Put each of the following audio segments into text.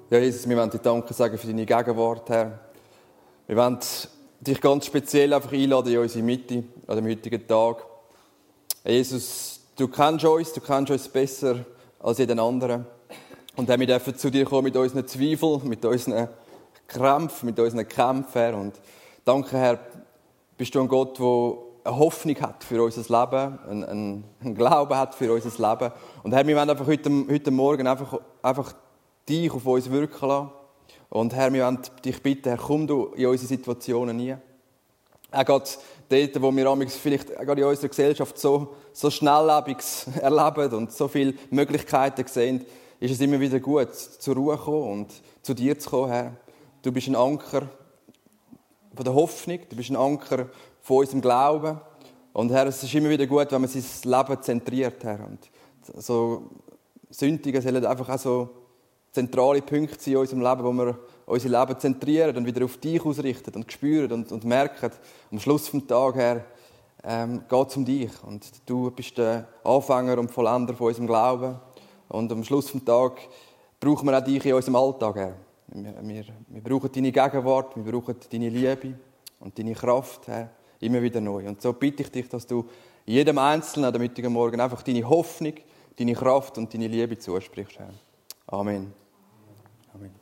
Ja, Jesus, wir wollen dir Danke sagen für deine Gegenwart, Herr. Wir wollen dich ganz speziell einfach einladen in unsere Mitte an dem heutigen Tag. Jesus, du kennst uns besser als jeden anderen. Und wir dürfen zu dir kommen mit unseren Zweifeln, mit unseren Krämpfen, mit unseren Kämpfen, Herr. Und danke, Herr, bist du ein Gott, der eine Hoffnung hat für unser Leben, einen Glauben hat für unser Leben. Und Herr, wir wollen einfach heute Morgen einfach dich auf uns wirken lassen. Und Herr, wir wollen dich bitten, Herr, komm du in unsere Situationen rein. Auch gerade dort, wo wir vielleicht gerade in unserer Gesellschaft so Schnelllebiges erleben und so viele Möglichkeiten sehen, ist es immer wieder gut, zur Ruhe zu kommen und zu dir zu kommen, Herr. Du bist ein Anker von der Hoffnung, du bist ein Anker von unserem Glauben. Und Herr, es ist immer wieder gut, wenn man sein Leben zentriert, Herr. Und so Sündige sollen einfach auch so zentrale Punkte sind in unserem Leben, wo wir unser Leben zentrieren und wieder auf dich ausrichten und spüren und merken, am Schluss des Tages, Herr, geht es um dich. Und du bist der Anfänger und Vollender von unserem Glauben. Und am Schluss des Tages brauchen wir auch dich in unserem Alltag, Herr. Wir brauchen deine Gegenwart, wir brauchen deine Liebe und deine Kraft, Herr, immer wieder neu. Und so bitte ich dich, dass du jedem Einzelnen am heutigen Morgen einfach deine Hoffnung, deine Kraft und deine Liebe zusprichst, Herr. Amen. Amen.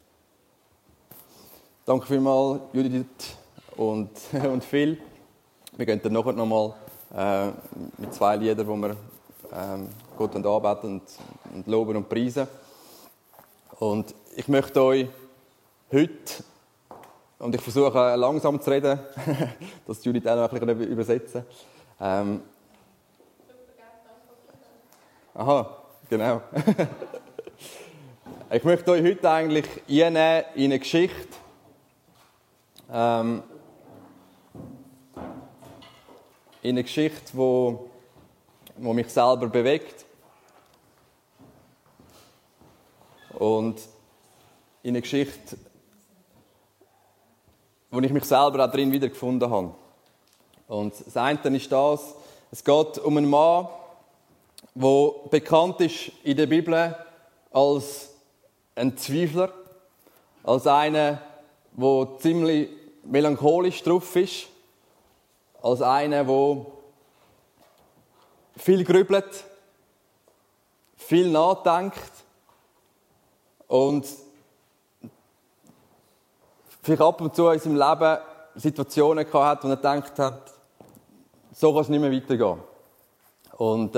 Danke vielmals, Judith und Phil. Wir gehen dann nachher nochmal mit 2 Liedern, wo wir Gott anbeten und loben und preisen. Und ich möchte euch heute, und ich versuche langsam zu reden, dass Judith auch noch ein bisschen übersetzen kann. Aha, genau. Ich möchte euch heute eigentlich einnehmen in eine Geschichte, die mich selber bewegt. Und in eine Geschichte, wo ich mich selber auch drin wiedergefunden habe. Und das eine ist das, es geht um einen Mann, der bekannt ist in der Bibel als ein Zweifler, als einer, der ziemlich melancholisch drauf ist, als einer, der viel grübelt, viel nachdenkt und vielleicht ab und zu in seinem Leben Situationen gehabt hat, wo er gedacht hat, so kann es nicht mehr weitergehen. Und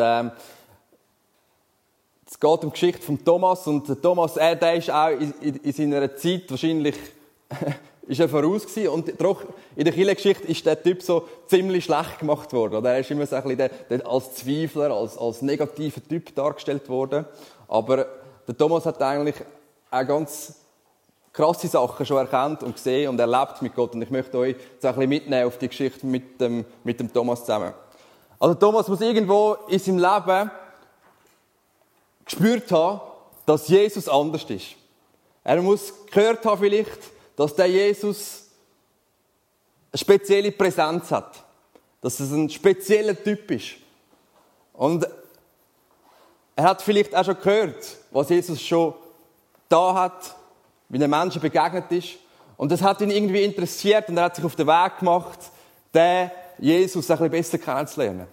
es geht um die Geschichte von Thomas. Und der Thomas, der ist auch in seiner Zeit wahrscheinlich ist er voraus gewesen. Und doch in der Kirchengeschichte ist der Typ so ziemlich schlecht gemacht worden. Oder er ist immer so ein bisschen als Zweifler, als negativer Typ dargestellt worden. Aber der Thomas hat eigentlich auch ganz krasse Sachen schon erkannt und gesehen und erlebt mit Gott. Und ich möchte euch jetzt ein bisschen mitnehmen auf die Geschichte mit dem Thomas zusammen. Also Thomas muss irgendwo in seinem Leben gespürt haben, dass Jesus anders ist. Er muss gehört haben vielleicht, dass der Jesus eine spezielle Präsenz hat. Dass es ein spezieller Typ ist. Und er hat vielleicht auch schon gehört, was Jesus schon da hat, wie er Menschen begegnet ist. Und das hat ihn irgendwie interessiert und er hat sich auf den Weg gemacht, den Jesus ein bisschen besser kennenzulernen.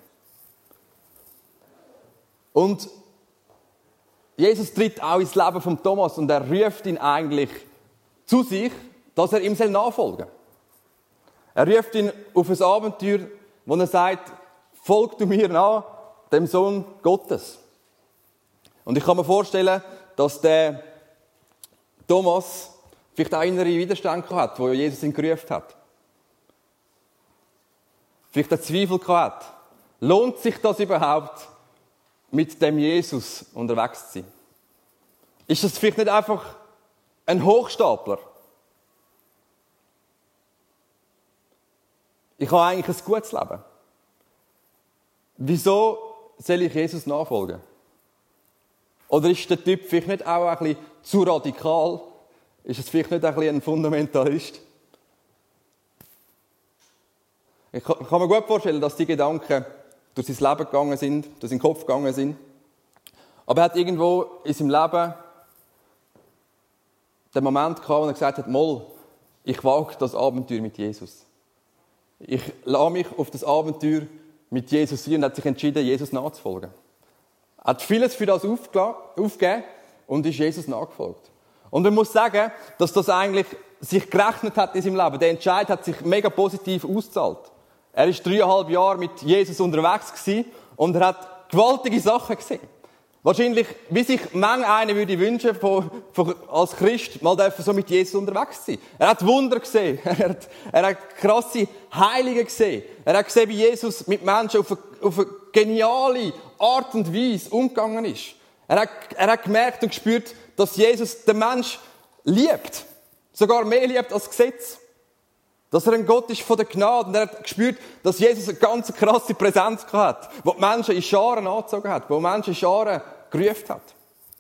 Und Jesus tritt auch ins Leben von Thomas und er ruft ihn eigentlich zu sich, dass er ihm nachfolgen soll. Er ruft ihn auf ein Abenteuer, wo er sagt, folg du mir nach, dem Sohn Gottes. Und ich kann mir vorstellen, dass der Thomas vielleicht auch innere Widerstand hat, wo Jesus ihn gerufen hat. Vielleicht einen Zweifel hat. Lohnt sich das überhaupt, mit dem Jesus unterwegs zu sein? Ist das vielleicht nicht einfach ein Hochstapler? Ich habe eigentlich ein gutes Leben. Wieso soll ich Jesus nachfolgen? Oder ist der Typ vielleicht nicht auch ein bisschen zu radikal? Ist es vielleicht nicht ein bisschen ein Fundamentalist? Ich kann mir gut vorstellen, dass die Gedanken durch sein Leben gegangen sind, durch seinen Kopf gegangen sind. Aber er hat irgendwo in seinem Leben den Moment gehabt, wo er gesagt hat, Moll, ich wage das Abenteuer mit Jesus. Ich lasse mich auf das Abenteuer mit Jesus ein und hat sich entschieden, Jesus nachzufolgen. Er hat vieles für das aufgegeben und ist Jesus nachgefolgt. Und man muss sagen, dass das eigentlich sich gerechnet hat in seinem Leben. Der Entscheid hat sich mega positiv ausgezahlt. Er war 3,5 Jahre mit Jesus unterwegs gewesen und er hat gewaltige Sachen gesehen. Wahrscheinlich, wie sich manch einer würde wünschen, als Christ mal dürfen so mit Jesus unterwegs sein. Er hat Wunder gesehen. Er hat krasse Heilige gesehen. Er hat gesehen, wie Jesus mit Menschen auf eine geniale Art und Weise umgegangen ist. Er hat gemerkt und gespürt, dass Jesus den Mensch liebt. Sogar mehr liebt als Gesetz. Dass er ein Gott ist von der Gnade. Und er hat gespürt, dass Jesus eine ganz krasse Präsenz hat, die die Menschen in Scharen angezogen hat, die Menschen in Scharen gerufen hat.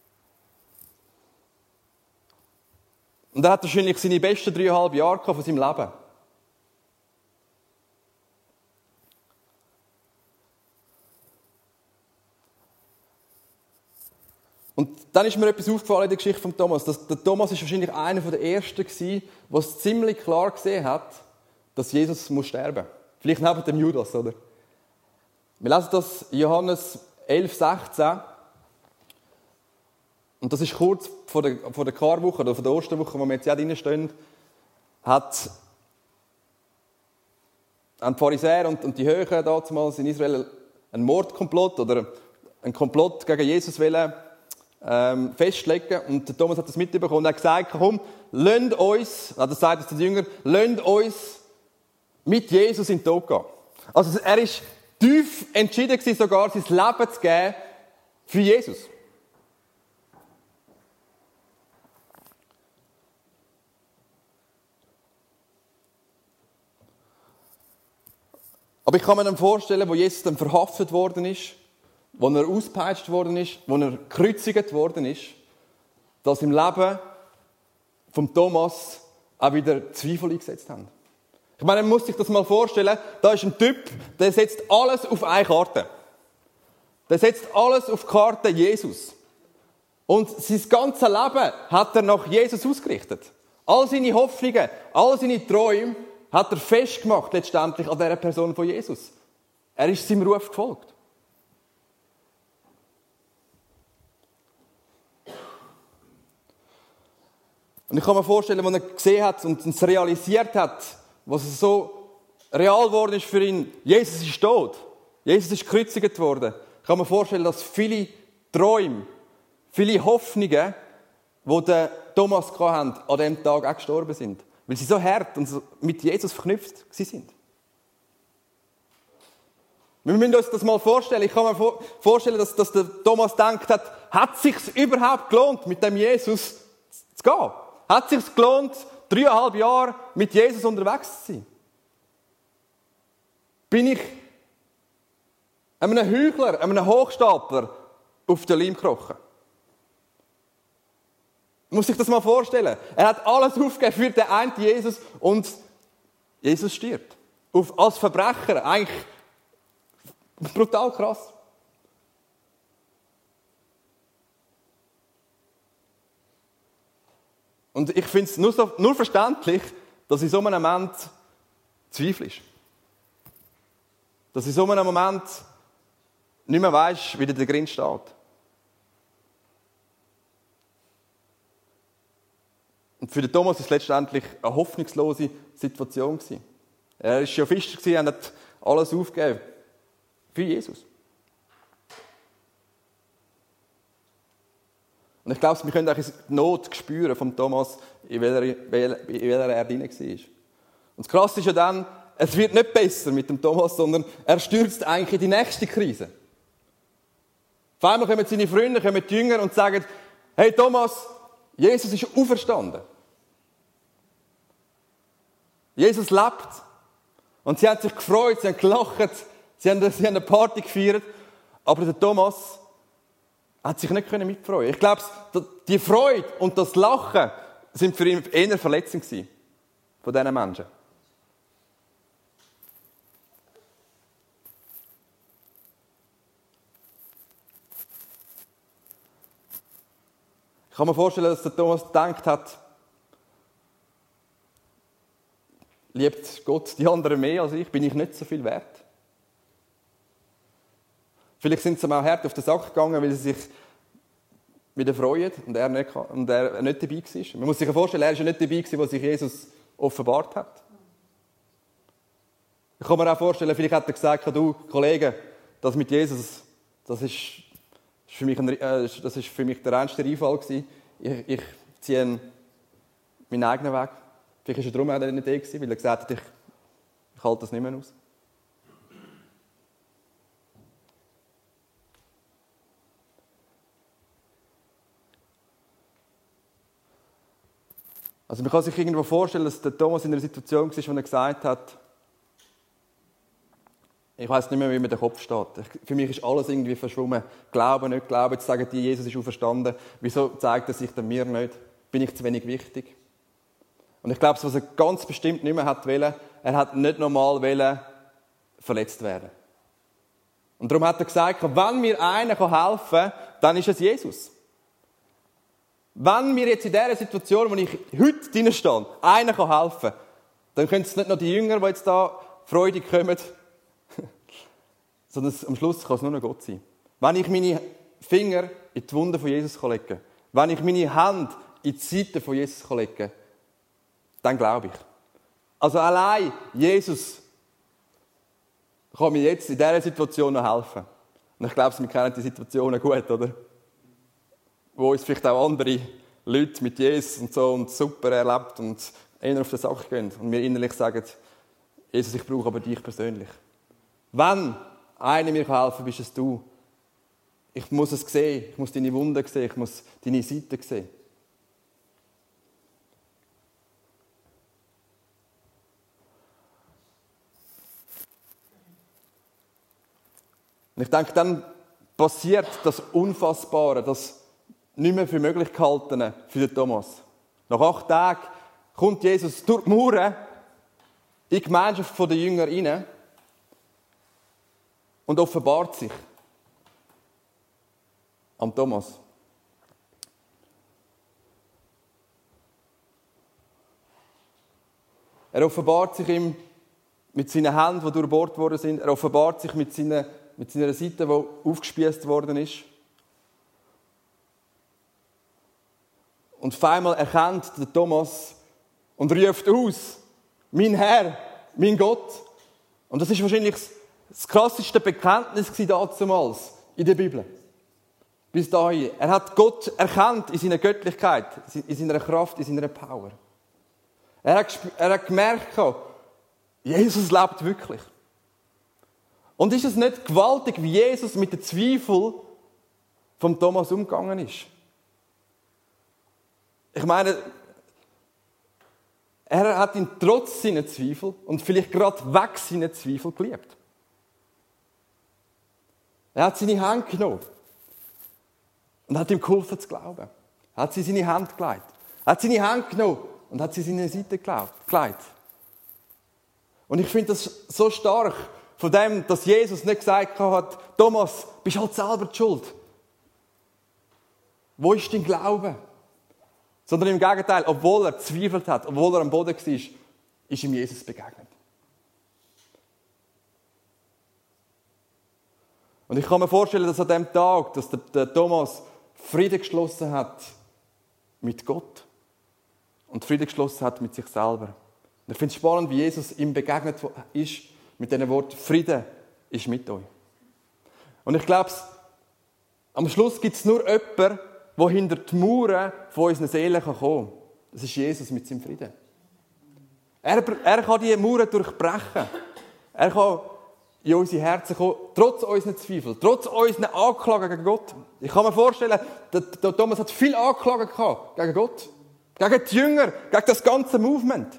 Und er hat wahrscheinlich seine besten 3,5 Jahre von seinem Leben. Und dann ist mir etwas aufgefallen in der Geschichte von Thomas. Der Thomas ist wahrscheinlich einer der Ersten gewesen, der es ziemlich klar gesehen hat, dass Jesus sterben muss. Vielleicht neben dem Judas, oder? Wir lesen das in Johannes 11,16. Und das ist kurz vor der Karwoche oder vor der Osterwoche, wo wir jetzt ja drinstehen, haben die Pharisäer und die Höhen damals in Israel einen Mordkomplott oder einen Komplott gegen Jesus wollen festlegen. Und der Thomas hat das mitbekommen und hat gesagt, komm, lasst uns, er sagt es zu den Jüngern, lasst uns mit Jesus in den Tod gehen. Also er war tief entschieden gewesen, sogar sein Leben zu geben für Jesus. Aber ich kann mir dann vorstellen, wo Jesus dann verhaftet worden ist, wo er ausgepeitscht worden ist, wo er gekreuzigt worden ist, dass im Leben von Thomas auch wieder Zweifel eingesetzt haben. Ich meine, man muss sich das mal vorstellen, da ist ein Typ, der setzt alles auf eine Karte. Der setzt alles auf die Karte Jesus. Und sein ganzes Leben hat er nach Jesus ausgerichtet. All seine Hoffnungen, all seine Träume hat er festgemacht letztendlich an dieser Person von Jesus. Er ist seinem Ruf gefolgt. Und ich kann mir vorstellen, als er gesehen hat und es realisiert hat, was so real geworden ist für ihn. Jesus ist tot. Jesus ist gekreuzigt worden. Ich kann mir vorstellen, dass viele Träume, viele Hoffnungen, die der Thomas hatte, an diesem Tag auch gestorben sind. Weil sie so hart und so mit Jesus verknüpft sind. Wir müssen uns das mal vorstellen. Ich kann mir vorstellen, dass der Thomas gedacht hat es sich überhaupt gelohnt, mit dem Jesus zu gehen? Hat es sich gelohnt, 3,5 Jahre mit Jesus unterwegs zu sein? Bin ich einem Heuchler, einem Hochstapler auf den Leim gekrochen? Muss sich das mal vorstellen. Er hat alles aufgegeben für den einen Jesus und Jesus stirbt. Als Verbrecher. Eigentlich brutal krass. Und ich finde es nur verständlich, dass in so einem Moment Zweifel ist. Dass in so einem Moment nicht mehr weisst, wie der drin steht. Und für den Thomas war es letztendlich eine hoffnungslose Situation. Er war schon Fischer und hat alles aufgegeben für Jesus. Und ich glaube, wir können auch die Not spüren von Thomas, in welcher er drin war. Und das Krasse ist ja dann, es wird nicht besser mit dem Thomas, sondern er stürzt eigentlich in die nächste Krise. Auf einmal kommen seine Freunde, kommen die Jünger und sagen, hey Thomas, Jesus ist auferstanden. Jesus lebt. Und sie haben sich gefreut, sie haben gelacht, sie haben eine Party gefeiert. Aber der Thomas hat sich nicht mitfreuen. Ich glaube, die Freude und das Lachen sind für ihn eher verletzend gewesen von diesen Menschen. Ich kann mir vorstellen, dass der Thomas gedacht hat, liebt Gott die anderen mehr als ich? Bin ich nicht so viel wert? Vielleicht sind sie ihm auch hart auf den Sack gegangen, weil sie sich wieder freuen und er nicht dabei war. Man muss sich vorstellen, er war ja nicht dabei, als sich Jesus offenbart hat. Ich kann mir auch vorstellen, vielleicht hat er gesagt, du Kollege, das mit Jesus, das ist für mich der reinste Einfall gewesen. Ich ziehe meinen eigenen Weg. Vielleicht war er darum auch nicht da gewesen, weil er gesagt hat, ich halte das nicht mehr aus. Also man kann sich irgendwo vorstellen, dass der Thomas in einer Situation war, wo er gesagt hat, ich weiss nicht mehr, wie mir der Kopf steht. Für mich ist alles irgendwie verschwommen. Glauben, nicht glauben. Jetzt sagen die, Jesus ist auferstanden. Wieso zeigt er sich dann mir nicht? Bin ich zu wenig wichtig? Und ich glaube, was er ganz bestimmt nicht mehr wollte, er hat nicht normal verletzt werden. Und darum hat er gesagt, wenn mir einer helfen kann, dann ist es Jesus. Wenn mir jetzt in dieser Situation, wo ich heute drin stehe, einer helfen kann, dann können es nicht nur die Jünger, die jetzt da freudig kommen, sondern am Schluss kann es nur noch Gott sein. Wenn ich meine Finger in die Wunde von Jesus legen kann, wenn ich meine Hand in die Seite von Jesus legen kann, dann glaube ich. Also allein Jesus kann mir jetzt in dieser Situation noch helfen. Und ich glaube, wir kennen die Situationen gut, oder? Wo uns vielleicht auch andere Leute mit Jesus und so und super erlebt und eher auf den Sack gehen und mir innerlich sagen, Jesus, ich brauche aber dich persönlich. Wenn einer mir helfen kann, bist es du. Ich muss es sehen, ich muss deine Wunden sehen, ich muss deine Seite sehen. Und ich denke, dann passiert das Unfassbare, das nicht mehr für möglich gehaltene für den Thomas. Nach 8 Tagen kommt Jesus durch die Mauern in die Gemeinschaft der Jünger hinein und offenbart sich am Thomas. Er offenbart sich ihm mit seinen Händen, die durchbohrt worden sind. Er offenbart sich mit seiner Seite, die aufgespießt worden ist. Und auf einmal erkennt der Thomas und ruft aus, mein Herr, mein Gott. Und das ist wahrscheinlich das krasseste Bekenntnis damals in der Bibel. Bis dahin. Er hat Gott erkannt in seiner Göttlichkeit, in seiner Kraft, in seiner Power. Er hat gemerkt, Jesus lebt wirklich. Und ist es nicht gewaltig, wie Jesus mit den Zweifeln von Thomas umgegangen ist? Ich meine, er hat ihn trotz seiner Zweifel und vielleicht gerade weg seiner Zweifel geliebt. Er hat seine Hand genommen und hat ihm geholfen zu glauben. Er hat sie in seine Hand gelegt. Er hat seine Hand genommen und hat sie in seine Seite gelegt. Und ich finde das so stark von dem, dass Jesus nicht gesagt hat, Thomas, bist halt selber die Schuld. Wo ist dein Glaube? Sondern im Gegenteil, obwohl er zweifelt hat, obwohl er am Boden war, ist ihm Jesus begegnet. Und ich kann mir vorstellen, dass an dem Tag, dass der Thomas Frieden geschlossen hat mit Gott und Frieden geschlossen hat mit sich selber. Und ich finde es spannend, wie Jesus ihm begegnet ist mit dem Wort, Friede ist mit euch. Und ich glaube, am Schluss gibt es nur jemanden, der hinter die Mauern von unseren Seelen kommen kann. Das ist Jesus mit seinem Frieden. Er kann diese Mauern durchbrechen. Er kann in unsere Herzen kommen, trotz unseren Zweifeln, trotz unseren Anklagen gegen Gott. Ich kann mir vorstellen, der Thomas hat viele Anklagen gehabt gegen Gott, gegen die Jünger, gegen das ganze Movement.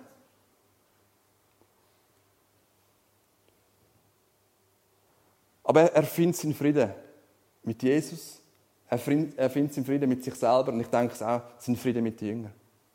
Aber er findet seinen Frieden mit Jesus. Er findet seinen Frieden mit sich selber und ich denke es auch, seinen Frieden mit den Jüngern.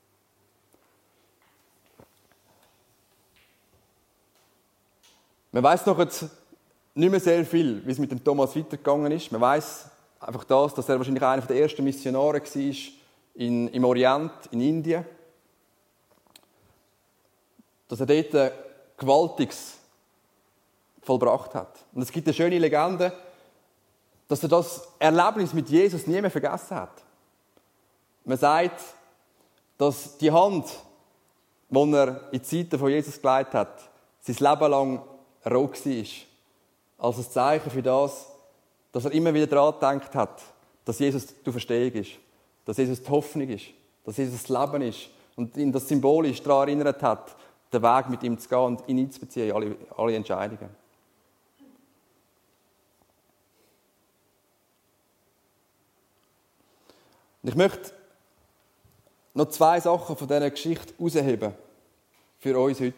Man weiss noch jetzt nicht mehr sehr viel, wie es mit dem Thomas weitergegangen ist. Man weiss einfach das, dass er wahrscheinlich einer der ersten Missionare war im Orient, in Indien. dass er dort Gewaltiges vollbracht hat. Und es gibt eine schöne Legende, dass er das Erlebnis mit Jesus nie mehr vergessen hat. Man sagt, dass die Hand, die er in die Seite von Jesus gelegt hat, sein Leben lang rot war. Als ein Zeichen für das, dass er immer wieder daran gedacht hat, dass Jesus die Auferstehung ist, dass Jesus die Hoffnung ist, dass Jesus das Leben ist und ihn das symbolisch daran erinnert hat, den Weg mit ihm zu gehen und ihn einzubeziehen in alle Entscheidungen. Und ich möchte noch 2 Sachen von dieser Geschichte herausheben für uns heute.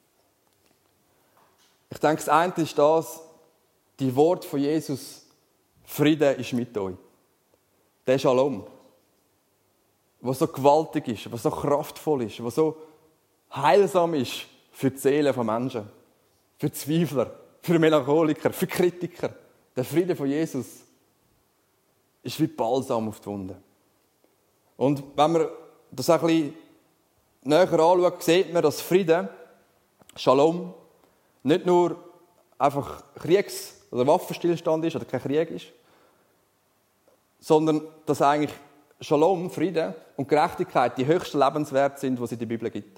Ich denke, das eine ist das, die Worte von Jesus, Friede ist mit euch. Der Shalom, der so gewaltig ist, der so kraftvoll ist, der so heilsam ist für die Seelen von Menschen, für Zweifler, für Melancholiker, für Kritiker. Der Friede von Jesus ist wie Balsam auf die Wunde. Und wenn man das ein bisschen näher anschaut, sieht man, dass Frieden, Shalom, nicht nur einfach Kriegs- oder Waffenstillstand ist oder kein Krieg ist, sondern dass eigentlich Shalom, Frieden und Gerechtigkeit die höchsten Lebenswerte sind, die es in der Bibel gibt.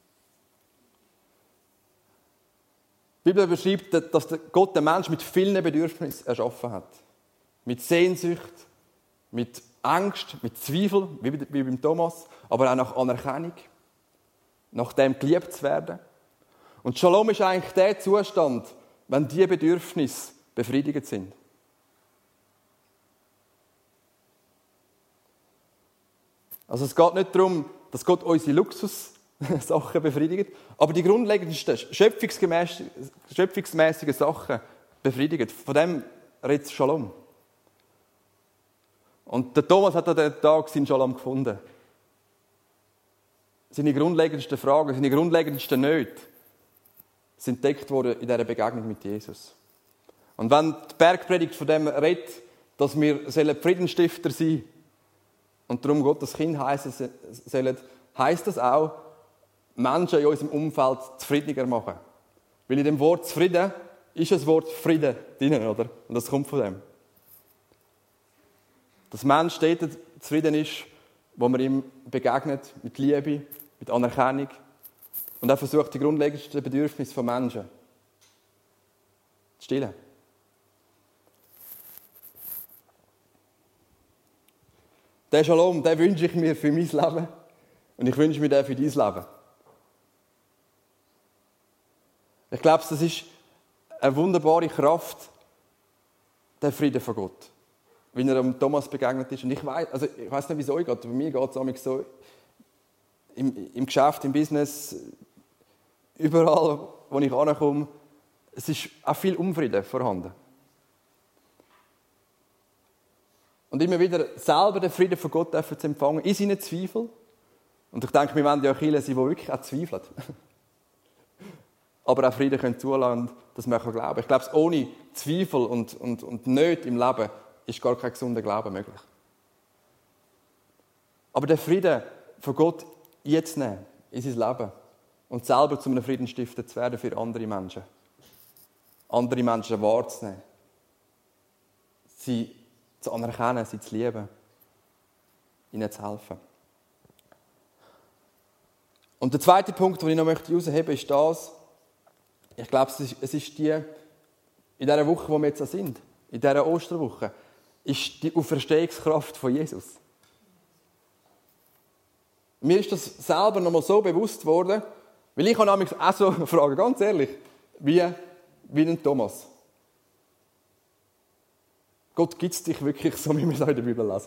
Die Bibel beschreibt, dass Gott den Menschen mit vielen Bedürfnissen erschaffen hat. Mit Sehnsucht, mit Angst, mit Zweifel, wie beim Thomas, aber auch nach Anerkennung, nach dem geliebt zu werden. Und Shalom ist eigentlich der Zustand, wenn diese Bedürfnisse befriedigt sind. Also es geht nicht darum, dass Gott unsere Luxussachen befriedigt, aber die grundlegendsten, schöpfungsmäßigen Sachen befriedigt. Von dem redet Shalom. Und der Thomas hat an diesem Tag seinen Shalom gefunden. Seine grundlegendsten Fragen, seine grundlegendsten Nöte sind entdeckt worden in dieser Begegnung mit Jesus. Und wenn die Bergpredigt von dem redet, dass wir Friedensstifter sein sollen und darum Gottes Kind heißen sollen, heisst das auch, Menschen in unserem Umfeld zufriedeniger machen. Weil in dem Wort zufrieden ist das Wort Frieden drin, oder? Und das kommt von dem. Dass Mensch dort zufrieden ist, wo man ihm begegnet, mit Liebe, mit Anerkennung und auch versucht, die grundlegendsten Bedürfnisse von Menschen zu stillen. Den Shalom, den wünsche ich mir für mein Leben und ich wünsche mir den für dein Leben. Ich glaube, das ist eine wunderbare Kraft, der Friede von Gott. Wie er dem Thomas begegnet ist. Und ich weiss nicht, wie es euch geht, aber mir geht es so im Geschäft, im Business, überall, wo ich ankomme, es ist auch viel Unfrieden vorhanden. Und immer wieder selber den Frieden von Gott zu empfangen, in seinen Zweifeln. Und ich denke, wir wollen ja Kirche sein, die wirklich auch zweifeln. Aber auch Frieden können zulassen, dass man glauben kann. Ich glaube, ohne Zweifel und Nöte im Leben ist gar kein gesunder Glaube möglich. Aber den Frieden von Gott jetzt nehmen in sein Leben und selber zu einem Friedensstifter zu werden für andere Menschen. Andere Menschen wahrzunehmen. Sie zu anerkennen, sie zu lieben. Ihnen zu helfen. Und der zweite Punkt, den ich noch herausheben möchte, ist das, ich glaube, es ist in dieser Woche, wo wir jetzt sind, in dieser Osterwoche, ist die Auferstehungskraft von Jesus. Mir ist das selber noch mal so bewusst geworden, weil ich habe auch so Fragen, ganz ehrlich, wie ein Thomas. Gott, gibt es dich wirklich so, wie wir es auch in der Bibel lesen?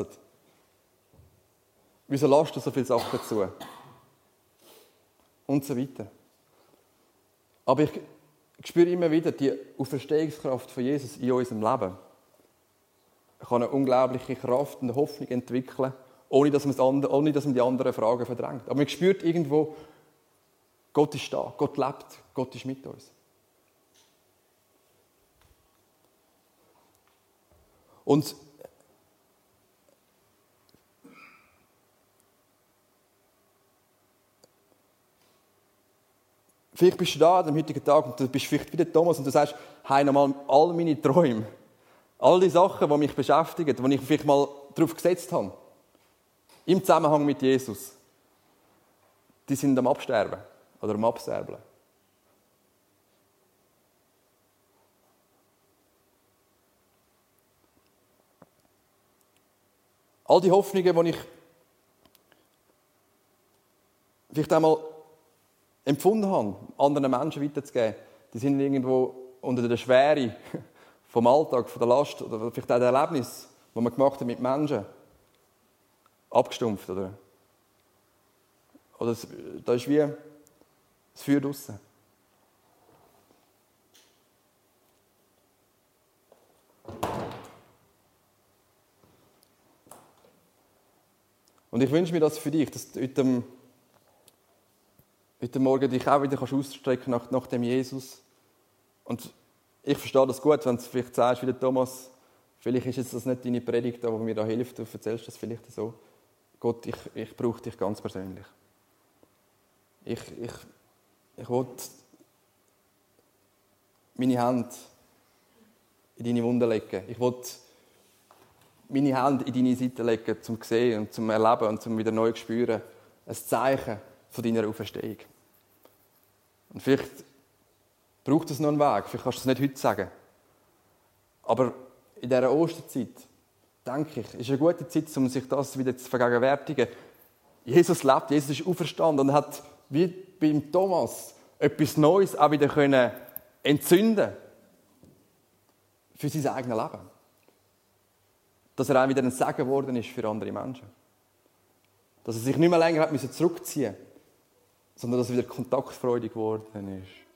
Wieso lässt du so viele Sachen zu? Und so weiter. Aber ich spüre immer wieder die Auferstehungskraft von Jesus in unserem Leben. Ich kann eine unglaubliche Kraft und Hoffnung entwickeln, ohne dass man die anderen Fragen verdrängt. Aber man spürt irgendwo, Gott ist da, Gott lebt, Gott ist mit uns. Und Vielleicht bist du da am heutigen Tag und du bist vielleicht wie der Thomas und du sagst, hey, nochmal all meine Träume, all die Sachen, die mich beschäftigen, die ich vielleicht mal darauf gesetzt habe, im Zusammenhang mit Jesus, die sind am Absterben oder am Abserbeln. All die Hoffnungen, die ich vielleicht einmal empfunden habe, anderen Menschen weiterzugeben, die sind irgendwo unter der Schwere vom Alltag, von der Last oder vielleicht auch der Erlebnis, die man gemacht hat mit Menschen, abgestumpft. Oder da ist wie das Feuer draussen. Und ich wünsche mir das für dich, dass du heute Morgen dich auch wieder ausstrecken nach dem Jesus. Und ich verstehe das gut, wenn du vielleicht sagst, wie der Thomas, vielleicht ist jetzt das nicht deine Predigt, die mir da hilft, du erzählst das vielleicht so. Gott, ich brauche dich ganz persönlich. Ich will meine Hände in deine Wunden legen. Ich will meine Hände in deine Seite legen, um zu sehen und zum Erleben und zum wieder neu zu spüren. Ein Zeichen von deiner Auferstehung. Und vielleicht braucht es noch einen Weg, vielleicht kannst du es nicht heute sagen. Aber in dieser Osterzeit, denke ich, ist eine gute Zeit, um sich das wieder zu vergegenwärtigen. Jesus lebt, Jesus ist auferstanden und hat, wie beim Thomas, etwas Neues auch wieder entzünden für sein eigenes Leben. Dass er auch wieder ein Segen geworden ist für andere Menschen. Dass er sich nicht mehr länger hat zurückziehen musste, sondern dass er wieder kontaktfreudig geworden ist.